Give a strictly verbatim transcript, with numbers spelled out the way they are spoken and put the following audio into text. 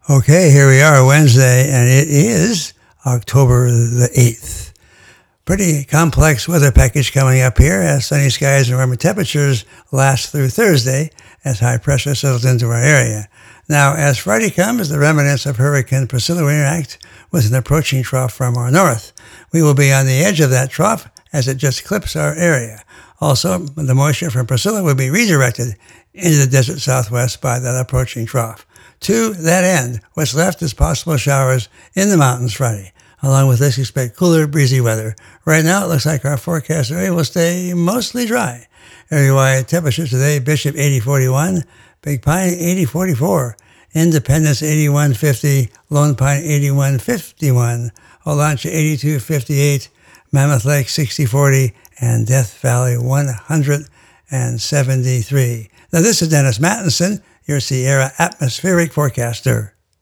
Okay, here we are, Wednesday, and it is October the eighth. Pretty complex weather package coming up here as sunny skies and warmer temperatures last through Thursday as high pressure settles into our area. Now, as Friday comes, the remnants of Hurricane Priscilla will interact with an approaching trough from our north. We will be on the edge of that trough as it just clips our area. Also, the moisture from Priscilla will be redirected into the desert southwest by that approaching trough. To that end, what's left is possible showers in the mountains Friday. Along with this, expect cooler, breezy weather. Right now, it looks like our forecast area will stay mostly dry. Area-wide temperatures today, Bishop eighty forty-one, Big Pine eighty forty-four, Independence eighty-one fifty, Lone Pine eighty-one fifty-one, Olancha eighty-two fifty-eight, Mammoth Lake sixty forty, and Death Valley one hundred seventy-three. Now, this is Dennis Mattinson, your Sierra atmospheric forecaster.